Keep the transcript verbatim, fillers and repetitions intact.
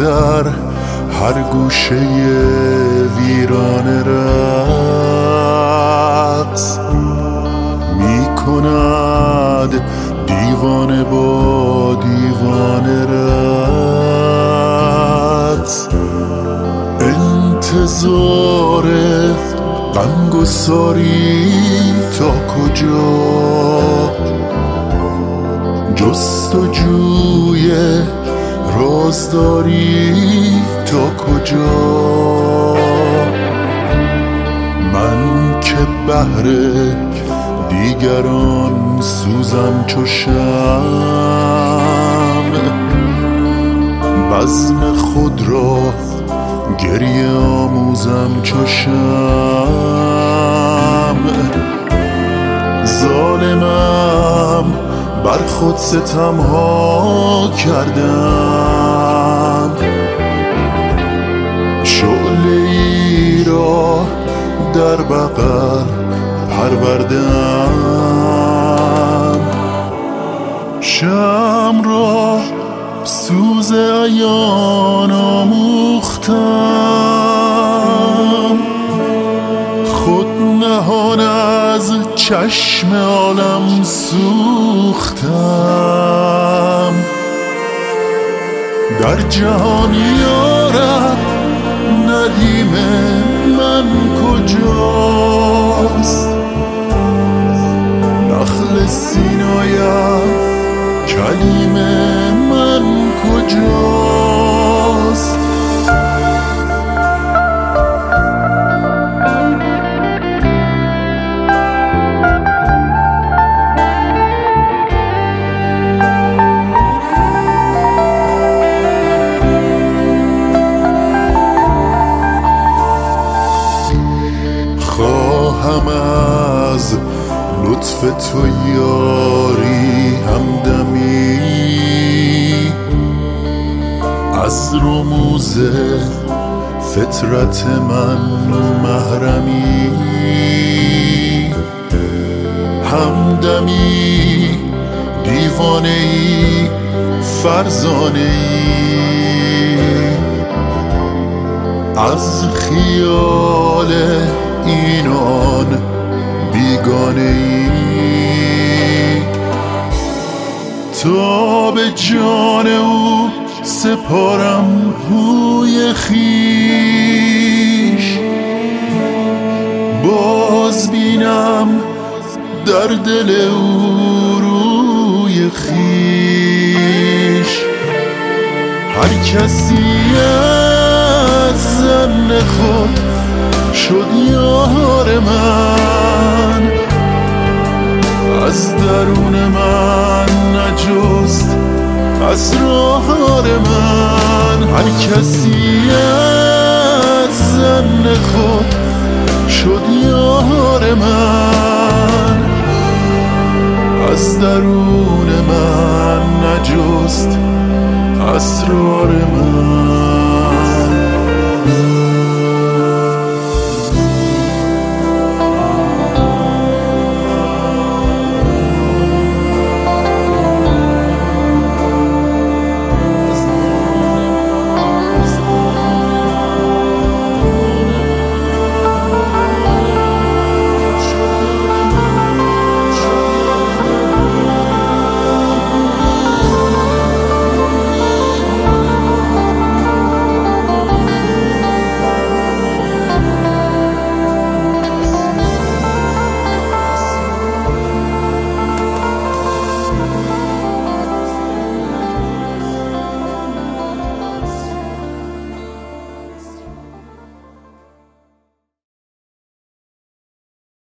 در هر گوشه ویران رقص می کند دیوانه با دیوانه رقص. انتظار غمگساری تا کجا، جستجوی رازداری تا کجا. من که بهر دیگران سوزم چو شمع، بزم خود را گریه آموزم چو شمع. ظالمم بر خود ستم ها کردم، شعله ای را در بغل پروردم. شمع را سوز عیان آموختم، خود نهان از چشم عالم سوختم. در جهان یارب ندیم من کجاست، نخل سینایم کلیم من کجاست. خواهم از لطف تو یاری همدمی، از رموز فطرت من محرمی. همدمی دیوانه ای فرزانه ای، از خیال اینان بیگانه ای. تا به جان او سپارم روی خویش، باز بینم در دل او روی خویش. هر کسی از زن خود شد یار من، از درون من نجست اسرار من. هر کسی از زن خود شد یار من، از درون من نجست اسرار من.